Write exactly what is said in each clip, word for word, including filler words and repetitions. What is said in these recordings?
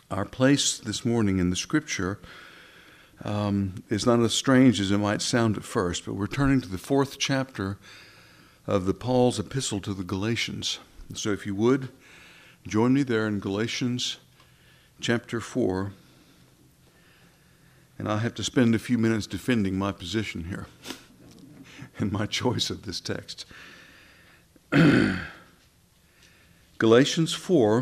Our place this morning in the Scripture um, is not as strange as it might sound at first, but we're turning to the fourth chapter of the Paul's epistle to the Galatians. So if you would, join me there in Galatians chapter four, and I'll have to spend a few minutes defending my position here and my choice of this text. Galatians four,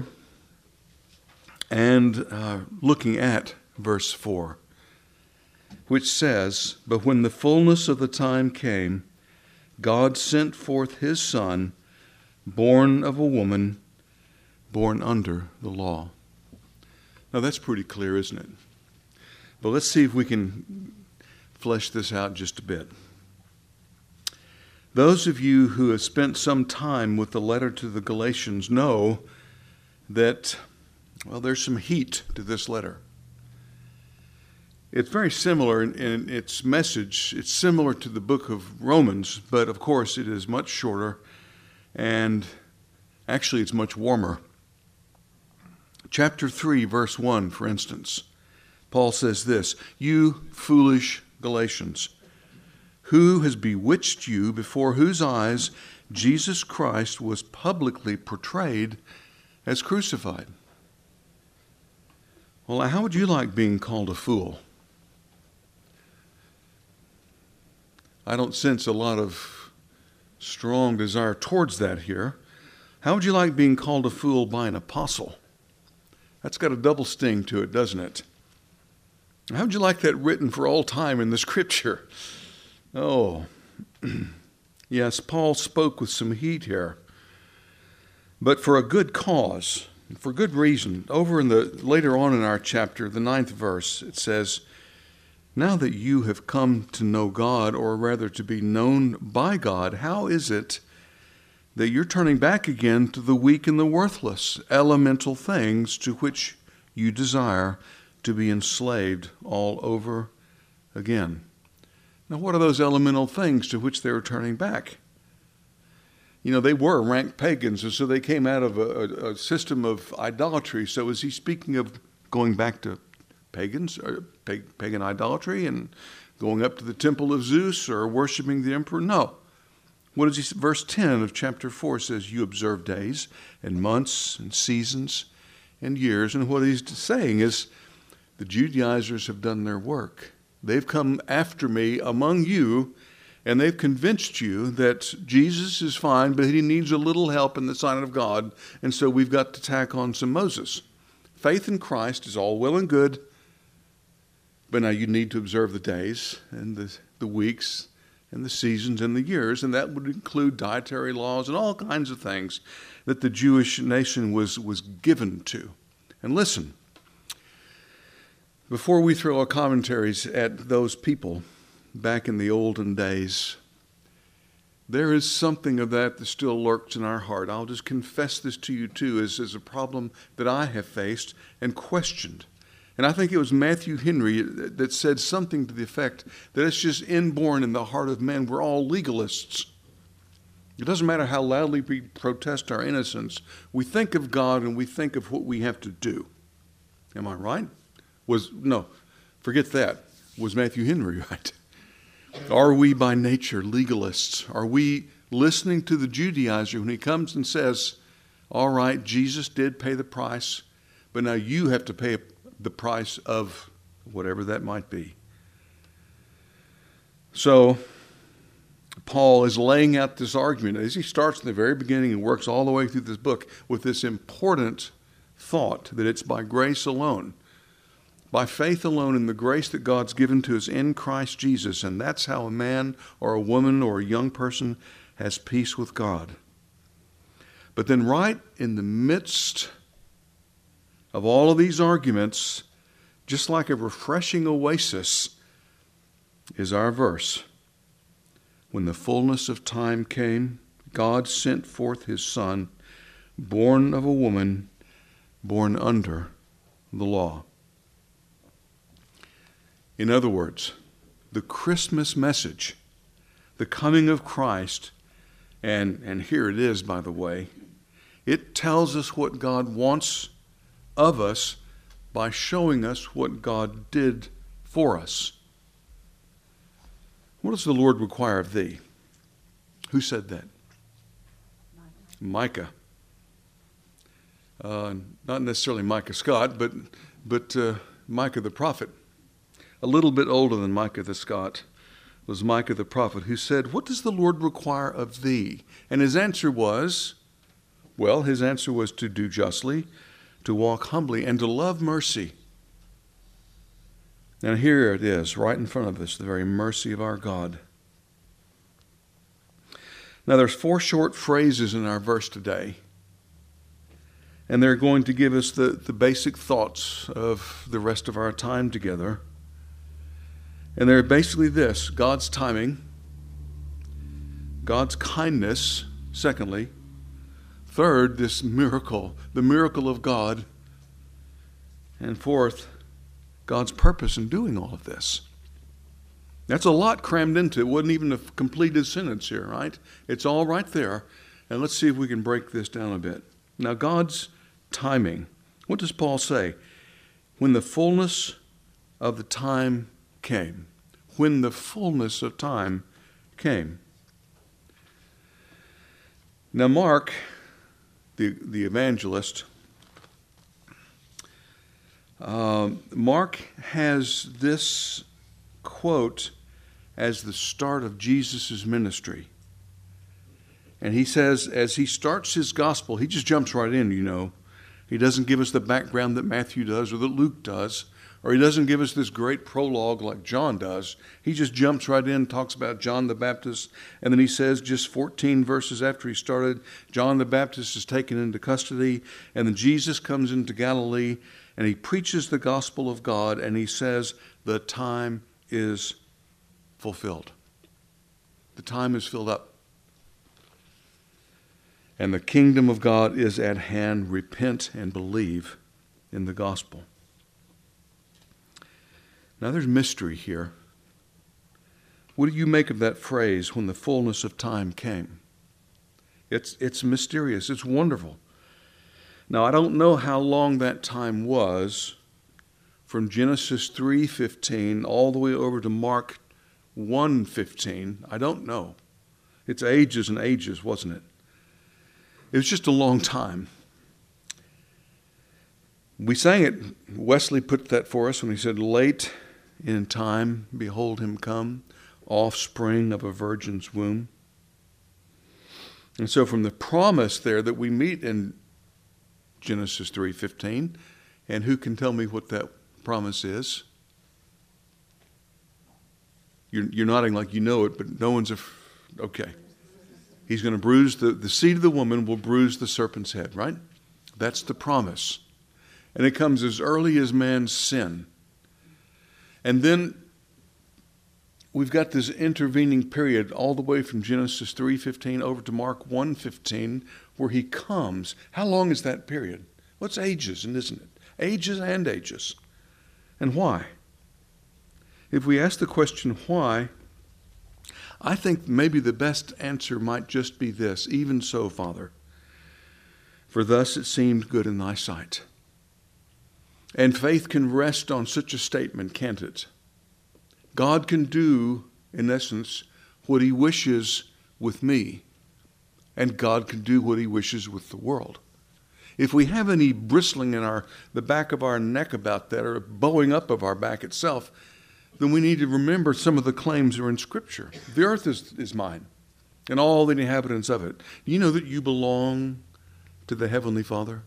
and uh, looking at verse four, which says, "But when the fullness of the time came, God sent forth his Son, born of a woman, born under the law." Now that's pretty clear, isn't it? But let's see if we can flesh this out just a bit. Those of you who have spent some time with the letter to the Galatians know that, well, there's some heat to this letter. It's very similar in, in its message. It's similar to the book of Romans, but of course it is much shorter, and actually it's much warmer. Chapter three, verse one, for instance, Paul says this, "You foolish Galatians, who has bewitched you, before whose eyes Jesus Christ was publicly portrayed as crucified?" Well, how would you like being called a fool? I don't sense a lot of strong desire towards that here. How would you like being called a fool by an apostle? That's got a double sting to it, doesn't it? How would you like that written for all time in the Scripture? Oh, yes, Paul spoke with some heat here, but for a good cause. For good reason. Over in the later on in our chapter, the ninth verse, it says, "Now that you have come to know God, or rather to be known by God, how is it that you're turning back again to the weak and the worthless, elemental things to which you desire to be enslaved all over again?" Now, what are those elemental things to which they were turning back? You know, they were rank pagans, and so they came out of a, a system of idolatry. So is he speaking of going back to pagans, or pagan idolatry, and going up to the temple of Zeus, or worshiping the emperor? No. What is he? Verse ten of chapter four says, "You observe days and months and seasons and years." And what he's saying is, the Judaizers have done their work. They've come after me among you, and they've convinced you that Jesus is fine, but he needs a little help in the sight of God, and so we've got to tack on some Moses. Faith in Christ is all well and good, but now you need to observe the days and the, the weeks and the seasons and the years, and that would include dietary laws and all kinds of things that the Jewish nation was, was given to. And listen, before we throw our commentaries at those people back in the olden days, there is something of that that still lurks in our heart. I'll just confess this to you too, as, as a problem that I have faced and questioned. And I think it was Matthew Henry that said something to the effect that it's just inborn in the heart of men. We're all legalists. It doesn't matter how loudly we protest our innocence. We think of God and we think of what we have to do. Am I right? Was no, forget that. Was Matthew Henry right? Are we by nature legalists? Are we listening to the Judaizer when he comes and says, all right, Jesus did pay the price, but now you have to pay the price of whatever that might be? So Paul is laying out this argument as he starts in the very beginning and works all the way through this book with this important thought that it's by grace alone, by faith alone, in the grace that God's given to us in Christ Jesus. And that's how a man or a woman or a young person has peace with God. But then right in the midst of all of these arguments, just like a refreshing oasis, is our verse. When the fullness of time came, God sent forth his Son, born of a woman, born under the law. In other words, the Christmas message, the coming of Christ, and, and here it is, by the way, it tells us what God wants of us by showing us what God did for us. What does the Lord require of thee? Who said that? Micah. Uh, not necessarily Micah Scott, but but uh, Micah the prophet. A little bit older than Micah the Scott was Micah the prophet, who said, what does the Lord require of thee? And his answer was, well, his answer was to do justly, to walk humbly, and to love mercy. And here it is, right in front of us, the very mercy of our God. Now there's four short phrases in our verse today, and they're going to give us the, the basic thoughts of the rest of our time together. And they're basically this: God's timing, God's kindness, secondly. Third, this miracle, the miracle of God. And fourth, God's purpose in doing all of this. That's a lot crammed into it. It wasn't even a completed sentence here, right? It's all right there. And let's see if we can break this down a bit. Now, God's timing. What does Paul say? When the fullness of the time came. When the fullness of time came. Now, Mark, the, the evangelist, uh, Mark has this quote as the start of Jesus' ministry. And he says, as he starts his gospel, he just jumps right in, you know. He doesn't give us the background that Matthew does or that Luke does, or he doesn't give us this great prologue like John does. He just jumps right in, talks about John the Baptist, and then he says, just fourteen verses after he started, John the Baptist is taken into custody, and then Jesus comes into Galilee, and he preaches the gospel of God, and he says, the time is fulfilled. The time is filled up. And the kingdom of God is at hand. Repent and believe in the gospel. Now there's mystery here. What do you make of that phrase, when the fullness of time came? It's, it's mysterious. It's wonderful. Now I don't know how long that time was, from Genesis three fifteen all the way over to Mark one fifteen. I don't know. It's ages and ages, wasn't it? It was just a long time. We sang it. Wesley put that for us when he said, late in time, behold him come, offspring of a virgin's womb. And so from the promise there that we meet in Genesis three fifteen, and who can tell me what that promise is? You're, you're nodding like you know it, but no one's a... Okay. He's going to bruise, the, the seed of the woman will bruise the serpent's head, right? That's the promise. And it comes as early as man's sin. And then we've got this intervening period all the way from Genesis three fifteen over to Mark one fifteen where he comes. How long is that period? Well, it's ages, isn't it? Ages and ages. And why? If we ask the question why, I think maybe the best answer might just be this: even so, Father, for thus it seemed good in thy sight. And faith can rest on such a statement, can't it? God can do, in essence, what he wishes with me, and God can do what he wishes with the world. If we have any bristling in our the back of our neck about that, or bowing up of our back itself, then we need to remember some of the claims are in Scripture. The earth is, is mine, and all the inhabitants of it. Do you know that you belong to the Heavenly Father?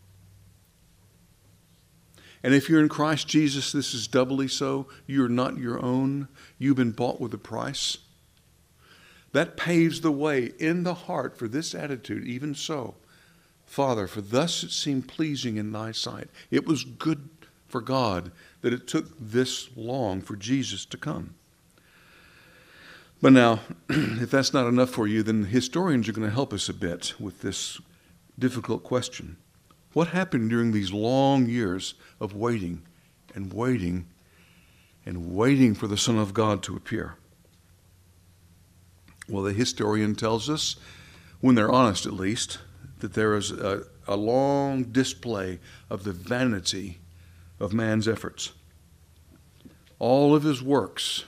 And if you're in Christ Jesus, this is doubly so. You're not your own. You've been bought with a price. That paves the way in the heart for this attitude. Even so, Father, for thus it seemed pleasing in thy sight. It was good for God that it took this long for Jesus to come. But now, if that's not enough for you, then historians are going to help us a bit with this difficult question. What happened during these long years of waiting and waiting and waiting for the Son of God to appear? Well, the historian tells us, when they're honest at least, that there is a, a long display of the vanity of man's efforts. All of his works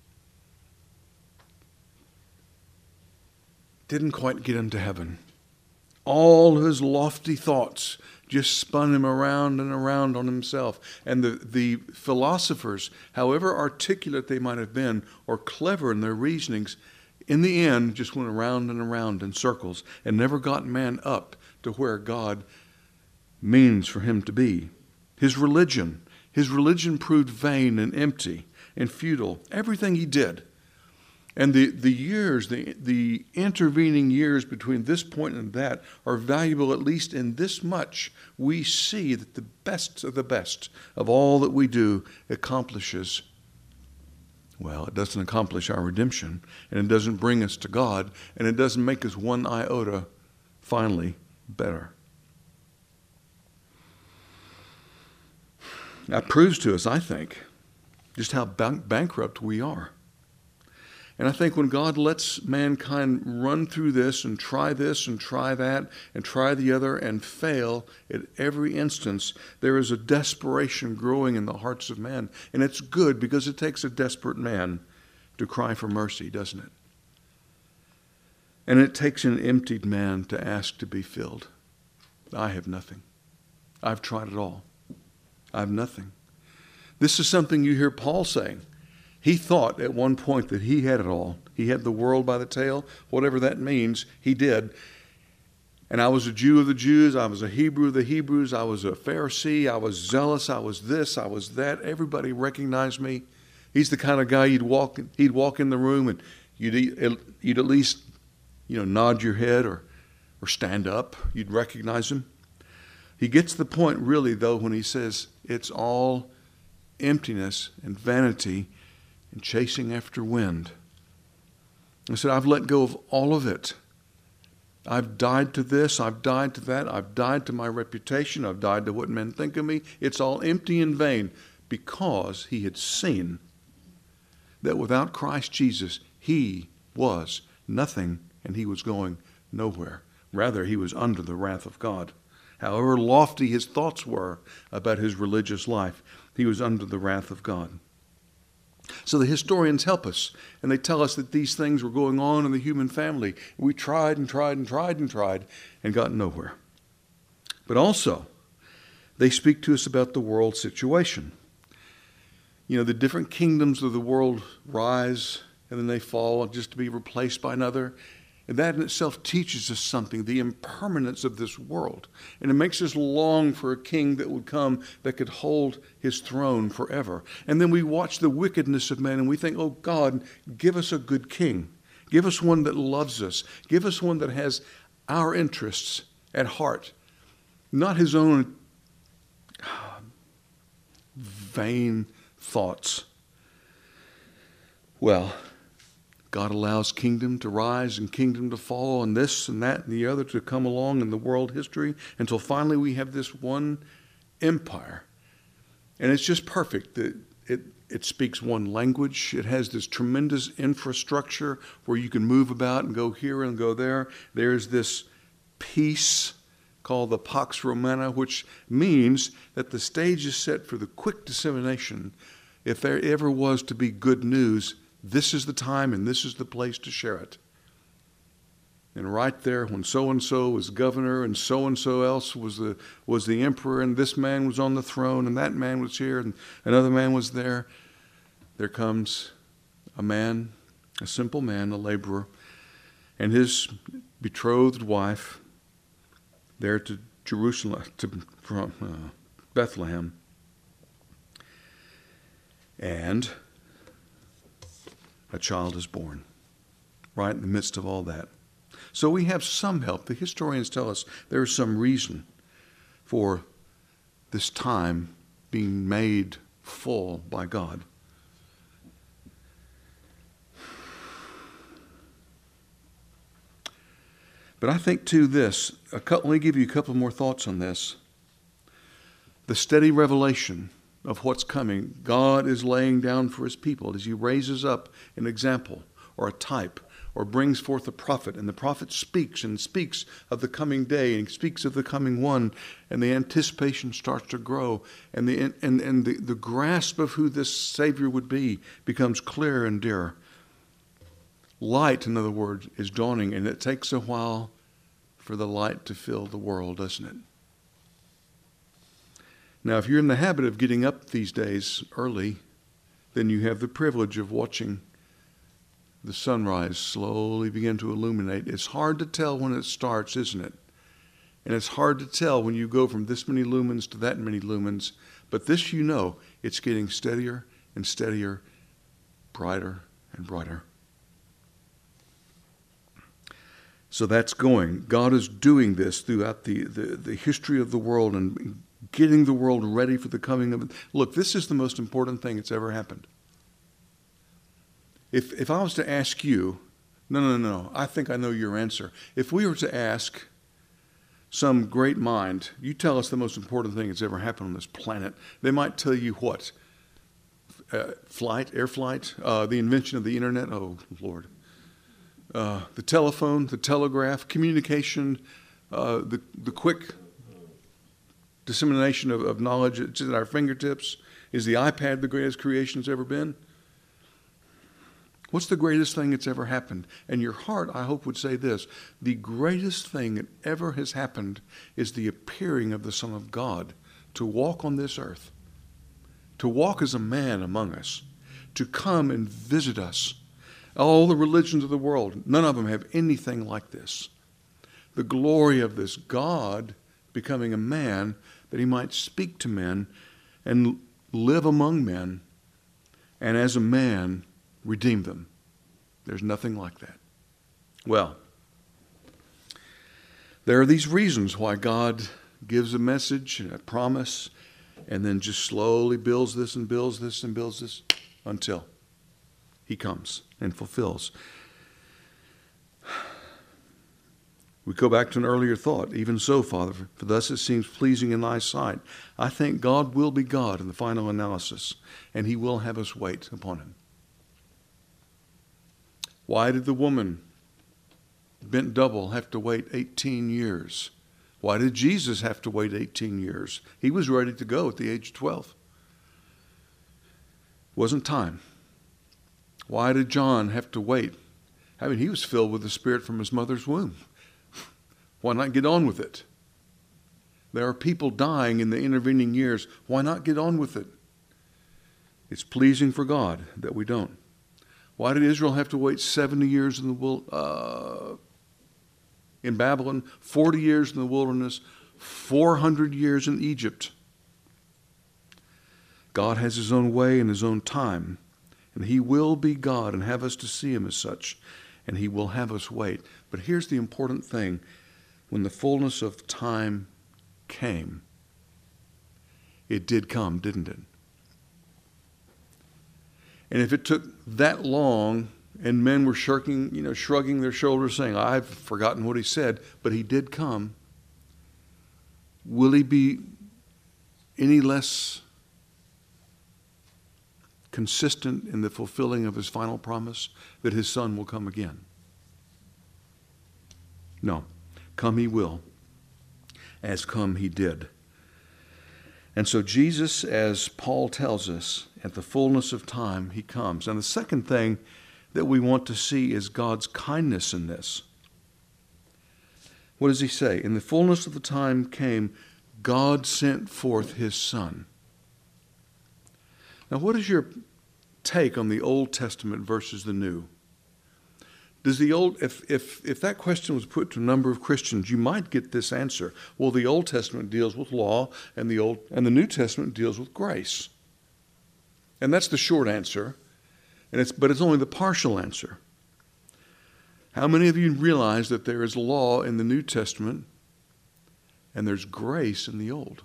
didn't quite get him to heaven. All his lofty thoughts just spun him around and around on himself. And the, the philosophers, however articulate they might have been or clever in their reasonings, in the end just went around and around in circles and never got man up to where God means for him to be. His religion, his religion proved vain and empty and futile. Everything he did. And the, the years, the, the intervening years between this point and that are valuable at least in this much. We see that the best of the best of all that we do accomplishes, well, it doesn't accomplish our redemption, and it doesn't bring us to God, and it doesn't make us one iota finally better. That proves to us, I think, just how bank- bankrupt we are. And I think when God lets mankind run through this and try this and try that and try the other and fail at every instance, there is a desperation growing in the hearts of men. And it's good because it takes a desperate man to cry for mercy, doesn't it? And it takes an emptied man to ask to be filled. I have nothing. I've tried it all. I have nothing. This is something you hear Paul saying. He thought at one point that he had it all. He had the world by the tail, whatever that means, he did. And I was a Jew of the Jews, I was a Hebrew of the Hebrews, I was a Pharisee, I was zealous, I was this, I was that. Everybody recognized me. He's the kind of guy you'd walk, he'd walk in the room and you'd, you'd at least, you know, nod your head or, or stand up. You'd recognize him. He gets to the point really, though, when he says it's all emptiness and vanity and chasing after wind. I said, I've let go of all of it. I've died to this, I've died to that, I've died to my reputation, I've died to what men think of me. It's all empty and vain, because he had seen that without Christ Jesus, he was nothing and he was going nowhere. Rather, he was under the wrath of God. However lofty his thoughts were about his religious life, he was under the wrath of God. So the historians help us, and they tell us that these things were going on in the human family. We tried and tried and tried and tried and got nowhere. But also, they speak to us about the world situation. You know, the different kingdoms of the world rise, and then they fall just to be replaced by another. And that in itself teaches us something, the impermanence of this world. And it makes us long for a king that would come that could hold his throne forever. And then we watch the wickedness of men and we think, oh God, give us a good king. Give us one that loves us. Give us one that has our interests at heart. Not his own vain thoughts. Well, God allows kingdom to rise and kingdom to fall and this and that and the other to come along in the world history until finally we have this one empire. And it's just perfect. It, it, it speaks one language. It has this tremendous infrastructure where you can move about and go here and go there. There's this peace called the Pax Romana, which means that the stage is set for the quick dissemination. If there ever was to be good news, this is the time and this is the place to share it. And right there, when so-and-so was governor and so-and-so else was the was the emperor and this man was on the throne and that man was here and another man was there, there comes a man, a simple man, a laborer, and his betrothed wife there to Jerusalem, to from uh, Bethlehem. And a child is born, right in the midst of all that. So we have some help. The historians tell us there is some reason for this time being made full by God. But I think, too, this, a couple, let me give you a couple more thoughts on this. The steady revelation of what's coming, God is laying down for his people as he raises up an example or a type or brings forth a prophet, and the prophet speaks and speaks of the coming day and speaks of the coming one, and the anticipation starts to grow, and the and, and the, the grasp of who this Savior would be becomes clearer and dearer. Light, in other words, is dawning, and it takes a while for the light to fill the world, doesn't it? Now, if you're in the habit of getting up these days early, then you have the privilege of watching the sunrise slowly begin to illuminate. It's hard to tell when it starts, isn't it? And it's hard to tell when you go from this many lumens to that many lumens. But this, you know, it's getting steadier and steadier, brighter and brighter. So that's going. God is doing this throughout the, the, the history of the world and getting the world ready for the coming of it. Look, this is the most important thing that's ever happened. If if I was to ask you, no, no, no, I think I know your answer. If we were to ask some great mind, you tell us the most important thing that's ever happened on this planet, they might tell you what? Uh, flight, air flight, uh, the invention of the internet, oh, Lord. Uh, the telephone, the telegraph, communication, uh, the, the quick dissemination of, of knowledge at our fingertips. Is the iPad the greatest creation that's ever been? What's the greatest thing that's ever happened? And your heart, I hope, would say this. The greatest thing that ever has happened is the appearing of the Son of God to walk on this earth, to walk as a man among us, to come and visit us. All the religions of the world, none of them have anything like this. The glory of this God becoming a man that he might speak to men and live among men, and as a man, redeem them. There's nothing like that. Well, there are these reasons why God gives a message, a promise, and then just slowly builds this and builds this and builds this until he comes and fulfills. We go back to an earlier thought. Even so, Father, for thus it seems pleasing in thy sight. I think God will be God in the final analysis, and he will have us wait upon him. Why did the woman bent double have to wait eighteen years? Why did Jesus have to wait eighteen years? He was ready to go at the age of twelve. Wasn't time. Why did John have to wait? I mean, he was filled with the Spirit from his mother's womb. Why not get on with it? There are people dying in the intervening years. Why not get on with it? It's pleasing for God that we don't. Why did Israel have to wait seventy years in the wil- uh, in Babylon, forty years in the wilderness, four hundred years in Egypt? God has his own way and his own time, and he will be God and have us to see him as such, and he will have us wait. But here's the important thing. When the fullness of time came, it did come, didn't it? And if it took that long and men were shirking, you know, shrugging their shoulders saying, I've forgotten what he said, but he did come, will he be any less consistent in the fulfilling of his final promise that his son will come again? No. Come he will, as come he did. And so Jesus, as Paul tells us, at the fullness of time, he comes. And the second thing that we want to see is God's kindness in this. What does he say? In the fullness of the time came, God sent forth his Son. Now, what is your take on the Old Testament versus the New? Does the old, if, if, if that question was put to a number of Christians, you might get this answer. Well, the Old Testament deals with law, and the old and the New Testament deals with grace. And that's the short answer, and it's but it's only the partial answer. How many of you realize that there is law in the New Testament and there's grace in the Old?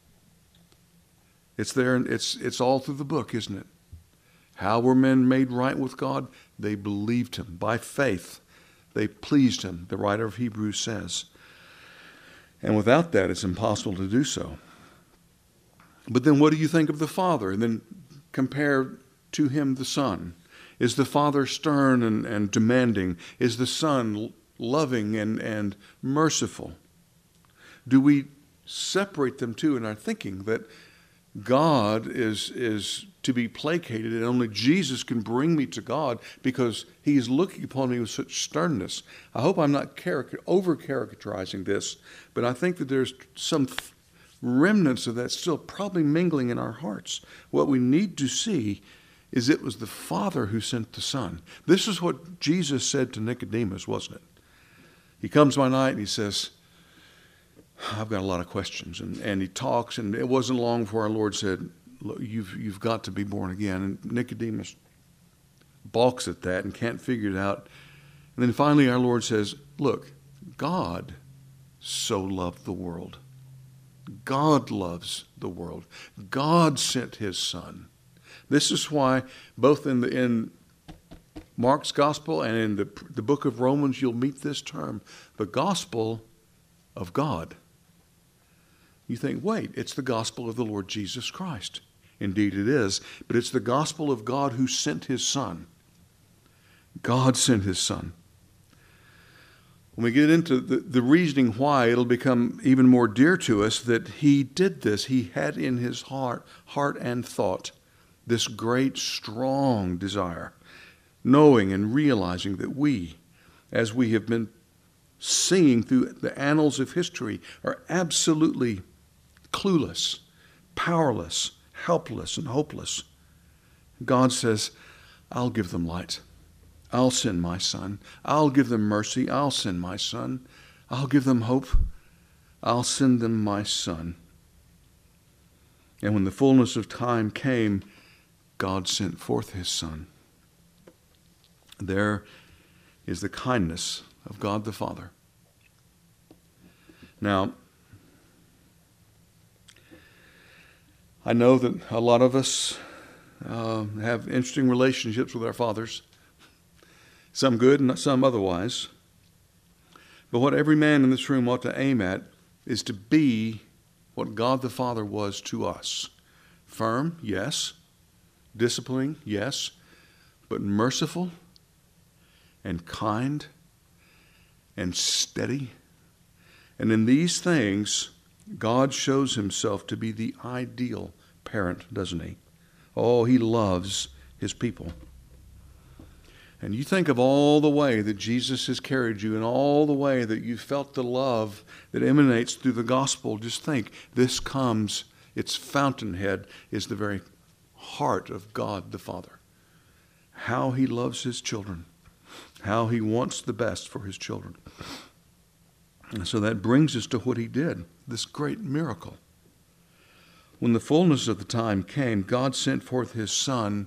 It's there, and it's it's all through the book, isn't it? How were men made right with God? They believed him. By faith, they pleased him, the writer of Hebrews says. And without that, it's impossible to do so. But then what do you think of the Father? And then compare to him the Son. Is the Father stern and, and demanding? Is the Son loving and, and merciful? Do we separate them too in our thinking that God is, is to be placated and only Jesus can bring me to God because he's looking upon me with such sternness? I hope I'm not caric- over-characterizing this, but I think that there's some th- remnants of that still probably mingling in our hearts. What we need to see is it was the Father who sent the Son. This is what Jesus said to Nicodemus, wasn't it? He comes by night and he says, I've got a lot of questions. And, and he talks, and it wasn't long before our Lord said, look, you've, you've got to be born again. And Nicodemus balks at that and can't figure it out. And then finally our Lord says, look, God so loved the world. God loves the world. God sent his Son. This is why both in the in Mark's gospel and in the, the book of Romans, you'll meet this term, the gospel of God. You think, wait, it's the gospel of the Lord Jesus Christ. Indeed it is, but it's the gospel of God who sent his Son. God sent his Son. When we get into the, the reasoning why, it'll become even more dear to us that he did this. He had in his heart, heart and thought this great, strong desire, knowing and realizing that we, as we have been singing through the annals of history, are absolutely clueless, powerless, helpless, and hopeless. God says, I'll give them light. I'll send my Son. I'll give them mercy. I'll send my Son. I'll give them hope. I'll send them my Son. And when the fullness of time came, God sent forth his Son. There is the kindness of God the Father. Now, I know that a lot of us uh, have interesting relationships with our fathers, some good and some otherwise. But what every man in this room ought to aim at is to be what God the Father was to us. Firm, yes. Disciplining, yes. But merciful and kind and steady. And in these things, God shows himself to be the ideal parent, doesn't he? Oh, he loves his people. And you think of all the way that Jesus has carried you and all the way that you felt the love that emanates through the gospel. Just think, this comes, its fountainhead is the very heart of God the Father. How he loves his children. How he wants the best for his children. And so that brings us to what he did, this great miracle. When the fullness of the time came, God sent forth his Son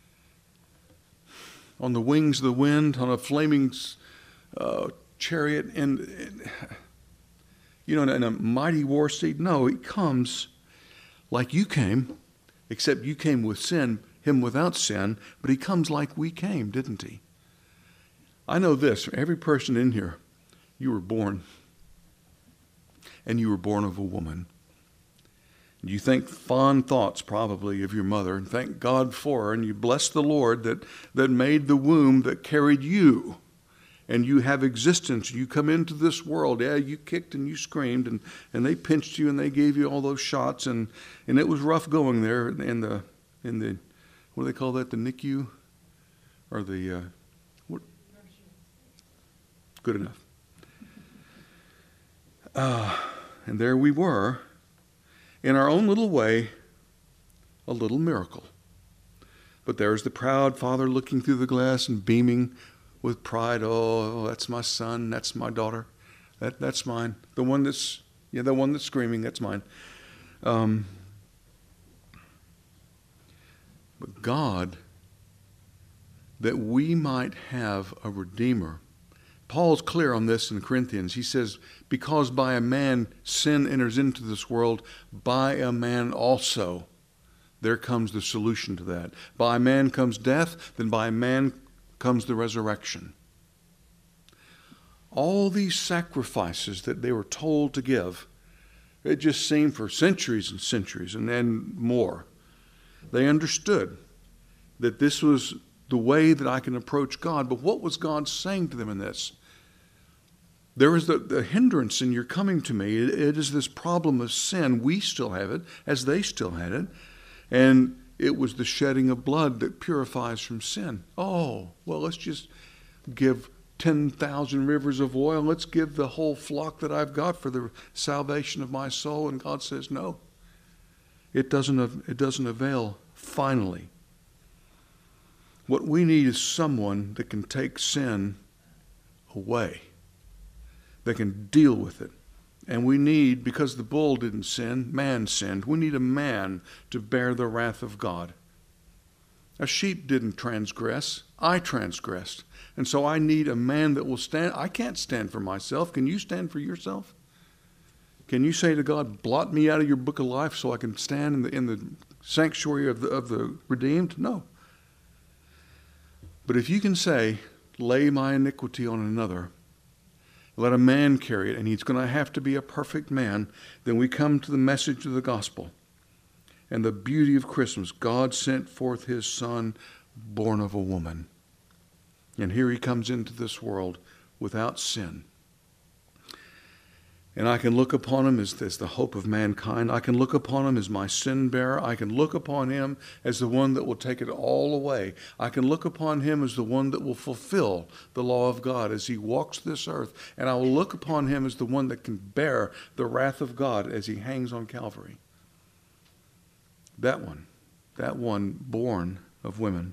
on the wings of the wind, on a flaming uh, chariot, and, and you know, in a mighty war steed. No, he comes like you came, except you came with sin, him without sin, but he comes like we came, didn't he? I know this, every person in here, you were born, and you were born of a woman. You think fond thoughts probably of your mother, and thank God for her, and you bless the Lord that, that made the womb that carried you, and you have existence. You come into this world. Yeah, you kicked and you screamed, and, and they pinched you, and they gave you all those shots, and, and it was rough going there in the, in the what do they call that, the N I C U? Or the, uh, what? Good enough. Uh, and there we were, in our own little way, a little miracle. But there's the proud father looking through the glass and beaming with pride. Oh, that's my son. That's my daughter. That that's mine. The one that's yeah, the one that's screaming. That's mine. Um, but God, that we might have a Redeemer. Paul's clear on this in Corinthians. He says, because by a man sin enters into this world, by a man also there comes the solution to that. By a man comes death, then by a man comes the resurrection. All these sacrifices that they were told to give, it just seemed for centuries and centuries and then more. They understood that this was the way that I can approach God. But what was God saying to them in this? There is the, the hindrance in your coming to me. It, it is this problem of sin. We still have it, as they still had it. And it was the shedding of blood that purifies from sin. Oh, well, let's just give ten thousand rivers of oil. Let's give the whole flock that I've got for the salvation of my soul. And God says, no, it doesn't, it doesn't avail finally. What we need is someone that can take sin away, that can deal with it. And we need, because the bull didn't sin, man sinned. We need a man to bear the wrath of God. A sheep didn't transgress. I transgressed. And so I need a man that will stand. I can't stand for myself. Can you stand for yourself? Can you say to God, blot me out of your book of life so I can stand in the, in the sanctuary of the, of the redeemed? No. But if you can say, lay my iniquity on another, let a man carry it, and he's going to have to be a perfect man, then we come to the message of the gospel and the beauty of Christmas. God sent forth his Son, born of a woman. And here he comes into this world without sin. And I can look upon him as, as the hope of mankind. I can look upon him as my sin bearer. I can look upon him as the one that will take it all away. I can look upon him as the one that will fulfill the law of God as he walks this earth. And I will look upon him as the one that can bear the wrath of God as he hangs on Calvary. That one, that one born of women.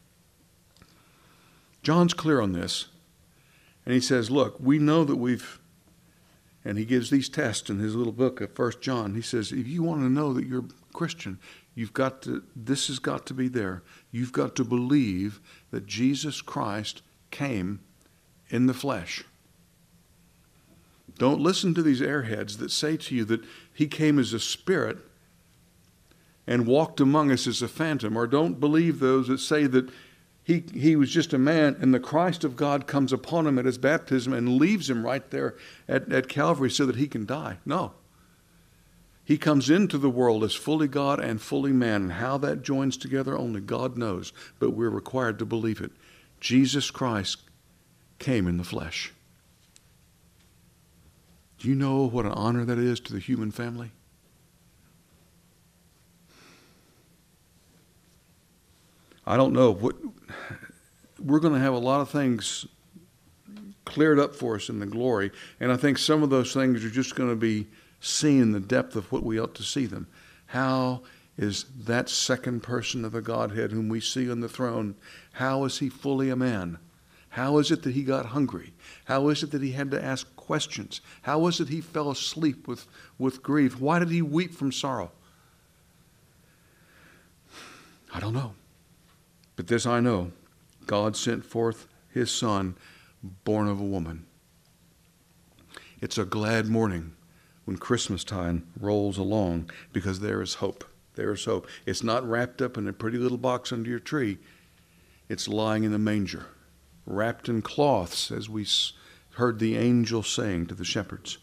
John's clear on this. And he says, look, we know that we've, and he gives these tests in his little book of First John. He says, if you want to know that you're a Christian, you've got to, this has got to be there. You've got to believe that Jesus Christ came in the flesh. Don't listen to these airheads that say to you that he came as a spirit and walked among us as a phantom. Or don't believe those that say that He he was just a man, and the Christ of God comes upon him at his baptism and leaves him right there at, at Calvary so that he can die. No. He comes into the world as fully God and fully man. And how that joins together, only God knows. But we're required to believe it. Jesus Christ came in the flesh. Do you know what an honor that is to the human family? I don't know. What, we're going to have a lot of things cleared up for us in the glory. And I think some of those things are just going to be seen in the depth of what we ought to see them. How is that second person of the Godhead whom we see on the throne, how is he fully a man? How is it that he got hungry? How is it that he had to ask questions? How is it he fell asleep with, with grief? Why did he weep from sorrow? I don't know. But this I know, God sent forth his Son, born of a woman. It's a glad morning when Christmas time rolls along because there is hope. There is hope. It's not wrapped up in a pretty little box under your tree. It's lying in a manger, wrapped in cloths, as we heard the angel saying to the shepherds.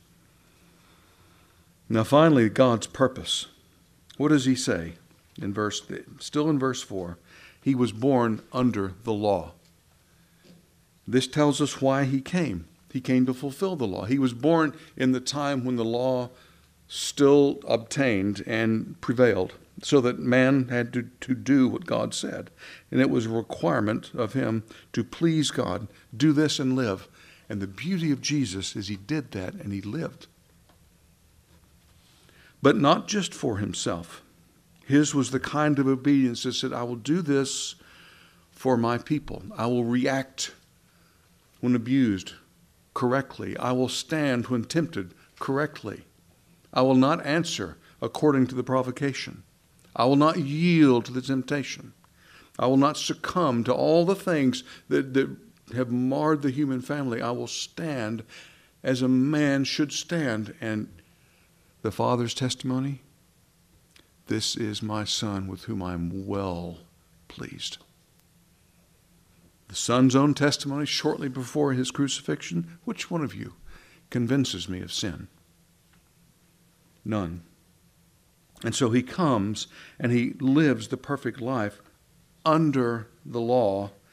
Now finally, God's purpose. What does he say? In verse, still in verse four. He was born under the law. This tells us why he came. He came to fulfill the law. He was born in the time when the law still obtained and prevailed, so that man had to, to do what God said. And it was a requirement of him to please God, do this and live. And the beauty of Jesus is he did that and he lived. But not just for himself. His was the kind of obedience that said, I will do this for my people. I will react when abused correctly. I will stand when tempted correctly. I will not answer according to the provocation. I will not yield to the temptation. I will not succumb to all the things that, that have marred the human family. I will stand as a man should stand. And the Father's testimony, this is my Son with whom I am well pleased. The Son's own testimony shortly before his crucifixion, which one of you convinces me of sin? None. And so he comes and he lives the perfect life under the law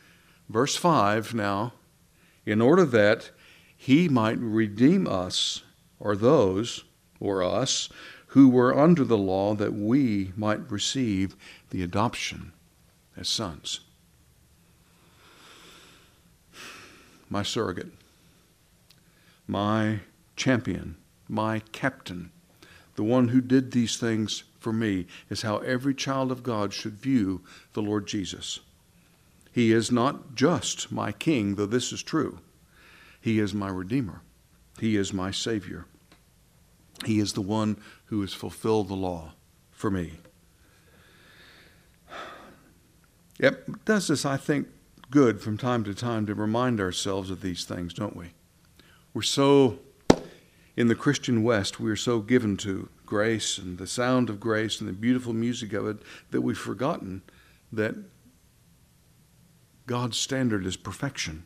Verse five now, in order that he might redeem us, or those, or us, who were under the law, that we might receive the adoption as sons. My surrogate, my champion, my captain, the one who did these things for me, is how every child of God should view the Lord Jesus. He is not just my king, though this is true. He is my Redeemer. He is my Savior. He is the one who has fulfilled the law for me. It does this, I think, good from time to time to remind ourselves of these things, don't we? We're so, in the Christian West, we're so given to grace and the sound of grace and the beautiful music of it that we've forgotten that God's standard is perfection.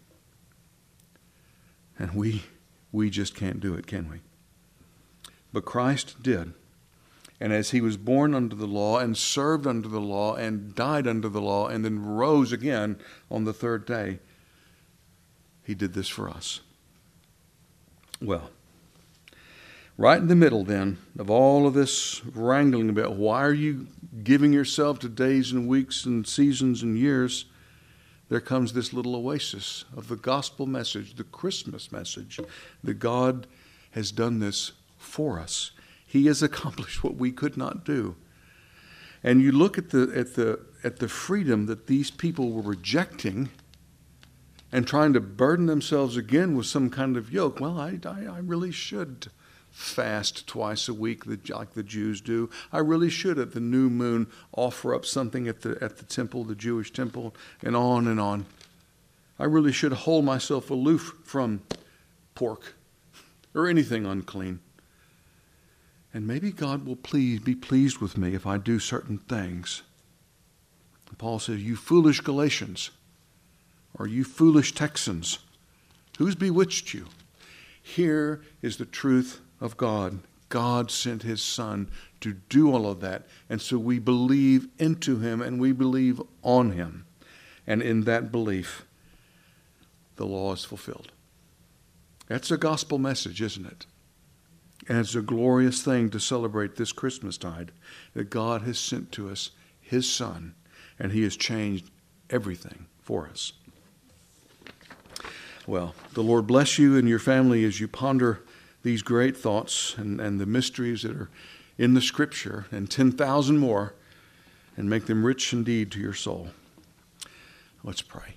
And we, we just can't do it, can we? But Christ did. And as he was born under the law and served under the law and died under the law and then rose again on the third day, he did this for us. Well, right in the middle then of all of this wrangling about why are you giving yourself to days and weeks and seasons and years, there comes this little oasis of the gospel message, the Christmas message, that God has done this for us. He has accomplished what we could not do. And you look at the at the at the freedom that these people were rejecting and trying to burden themselves again with some kind of yoke. Well, I I, I really should fast twice a week like the Jews do. I really should at the new moon offer up something at the at the temple, the Jewish temple, and on and on. I really should hold myself aloof from pork or anything unclean. And maybe God will please be pleased with me if I do certain things. And Paul says, you foolish Galatians, or you foolish Texans, who's bewitched you? Here is the truth of God. God sent his Son to do all of that. And so we believe into him and we believe on him. And in that belief, the law is fulfilled. That's a gospel message, isn't it? And it's a glorious thing to celebrate this Christmastide, that God has sent to us his Son, and he has changed everything for us. Well, the Lord bless you and your family as you ponder these great thoughts and, and the mysteries that are in the Scripture, and ten thousand more, and make them rich indeed to your soul. Let's pray.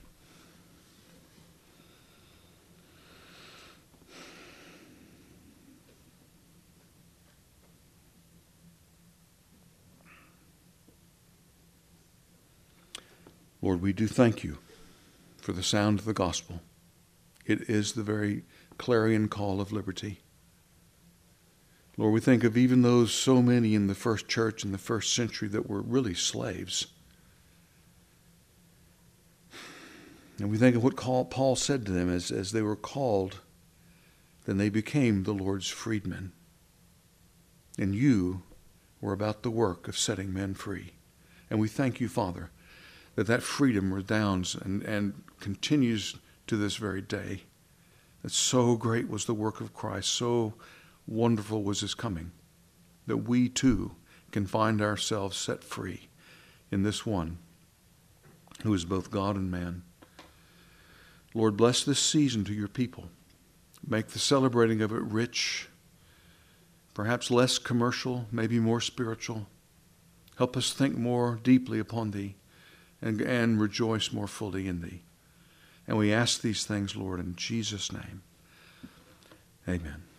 Lord, we do thank you for the sound of the gospel. It is the very clarion call of liberty. Lord, we think of even those so many in the first church in the first century that were really slaves. And we think of what Paul said to them as, as they were called, then they became the Lord's freedmen. And you were about the work of setting men free. And we thank you, Father, that that freedom redounds and, and continues to this very day. That so great was the work of Christ, so wonderful was his coming, that we too can find ourselves set free in this one who is both God and man. Lord, bless this season to your people. Make the celebrating of it rich, perhaps less commercial, maybe more spiritual. Help us think more deeply upon thee and, and rejoice more fully in thee. And we ask these things, Lord, in Jesus' name. Amen.